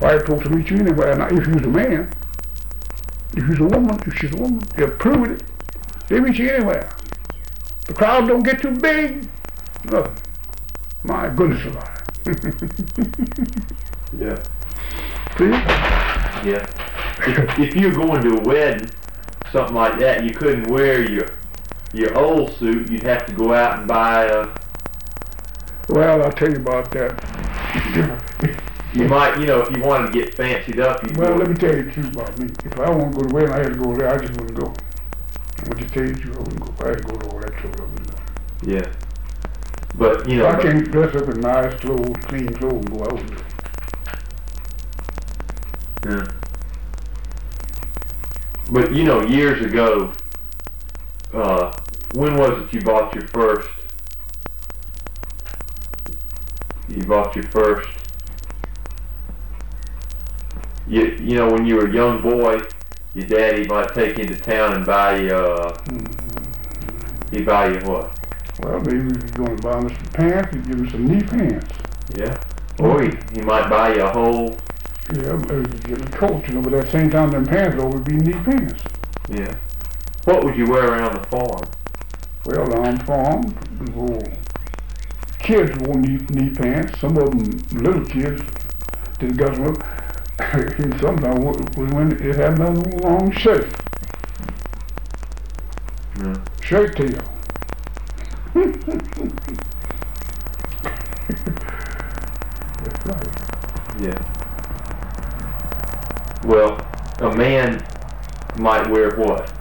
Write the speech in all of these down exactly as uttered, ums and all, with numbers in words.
White folks will meet you anywhere. Now, if you're a man, if you're a woman, if she's a woman, they'll prove it. They meet you anywhere. The crowd don't get too big. Nothing. My goodness alive. Yeah. See? Yeah. If, if you're going to a wedding, something like that, you couldn't wear your your old suit. You'd have to go out and buy a. Well, I'll tell you about that. You might, you know, if you wanted to get fancied up, you. Well, let me tell you the truth about me. If I want to go to the wedding, I had to go there. I just wouldn't go. I'm gonna just tell you the truth. I wouldn't go. I had to go to all that trouble. I wouldn't go. Yeah. But you know. I can't dress up in nice clothes, clean clothes, and go. I wouldn't go. Yeah. But you know, years ago, uh, when was it you bought your first? You bought your first. You you know, when you were a young boy, your daddy might take you into town and buy you. Uh, Mm-hmm. He'd buy you what? Well, maybe if you're going to buy me some pants, he'd give me some knee pants. Yeah. Or he, he might buy you a whole. Yeah, maybe give me a coat, you know, but at the same time, them pants always be knee pants. Yeah. What would you wear around the farm? Well, on farm, well, kids wore knee, knee pants. Some of them, little kids, didn't got them up. And sometimes when it had a long shirt, Yeah. shirt tail. That's right. Yeah. Well, a man might wear what?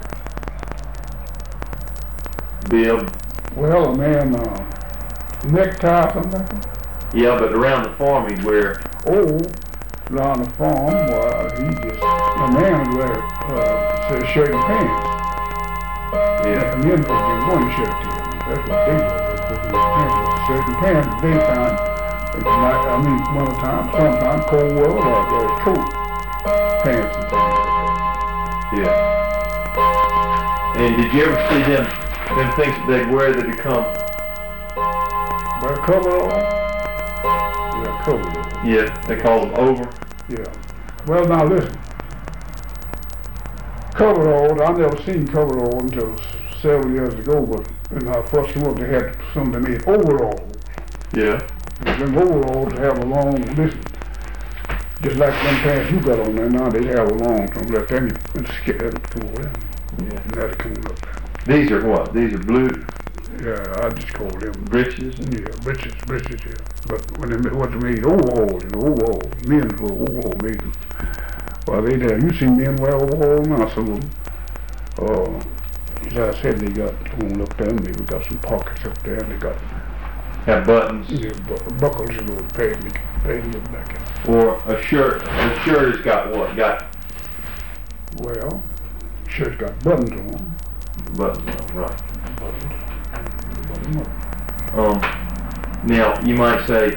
Bib. Well, a man, uh, necktie or something like that. Yeah, but around the farm he'd wear. Oh, around the farm, well, he just, a man would wear, uh, say, shirt and pants. Yeah. And men folks didn't go in shirt tail. That's what they were. They were pants, shirt and pants, daytime. It's night, I mean, winter time, sometimes cold weather, or uh, coat, pants and things like Yeah. And did you ever see them them things that they'd wear that become? that. Well, coverall? Yeah, coverall. Yeah, they call them over. Yeah. Well, now listen. Coveralls, I never seen coveralls until several years ago, but when I first looked, they had some that made overalls. Yeah. Them overalls have a long, listen, just like them pants you got on there now, they have a long, from left them and skip it to them. Yeah. And that's coming up there. These are what? These are blue Yeah, I just call them, breeches. And yeah, breeches, breeches, yeah. But when they ma- what they made overalls, you know, overalls, men were overall made them. Well, they there, you see men wear overalls now, some of them. Uh, as I said, they got on up there, and they got some pockets up there, and they got have buttons. yeah, bu- buckles, you know, padding, padding it back in. Or a shirt. A shirt has got what? Got Well, shirt's got buttons on them. buttons on, right. Buttons. Button up. Um, now, you might say,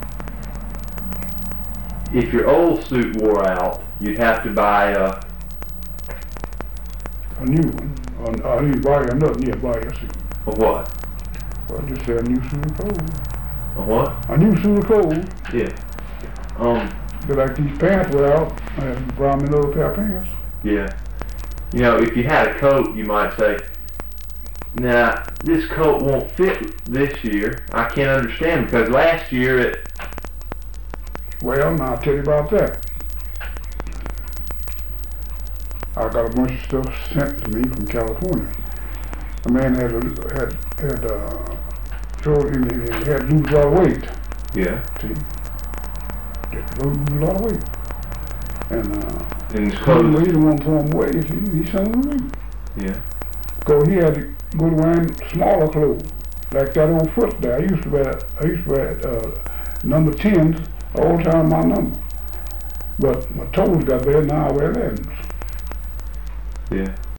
if your old suit wore out, you'd have to buy a. A new one. Uh, I didn't buy another, yeah, buy a suit. A what? Well, I just say a new suit of clothes. A what? A new suit of clothes. Yeah. Um, But like these pants were out, I had to buy me another pair of pants. yeah. You know, if you had a coat, you might say, nah, this coat won't fit this year. I can't understand because last year it. Well, now I'll tell you about that. I got a bunch of stuff sent to me from California. A man had a, had had uh, told him he had to lose a lot of weight. Yeah. See, just lose a lot of weight. And uh, And his he clothes. didn't want to put on weight. He, he sent him me. Yeah. Cause he had to go to wearing smaller clothes, like that old foot there. I used to wear, I used to wear uh, number tens all the time, my number. But my toes got better, now I wear elevens. Yeah.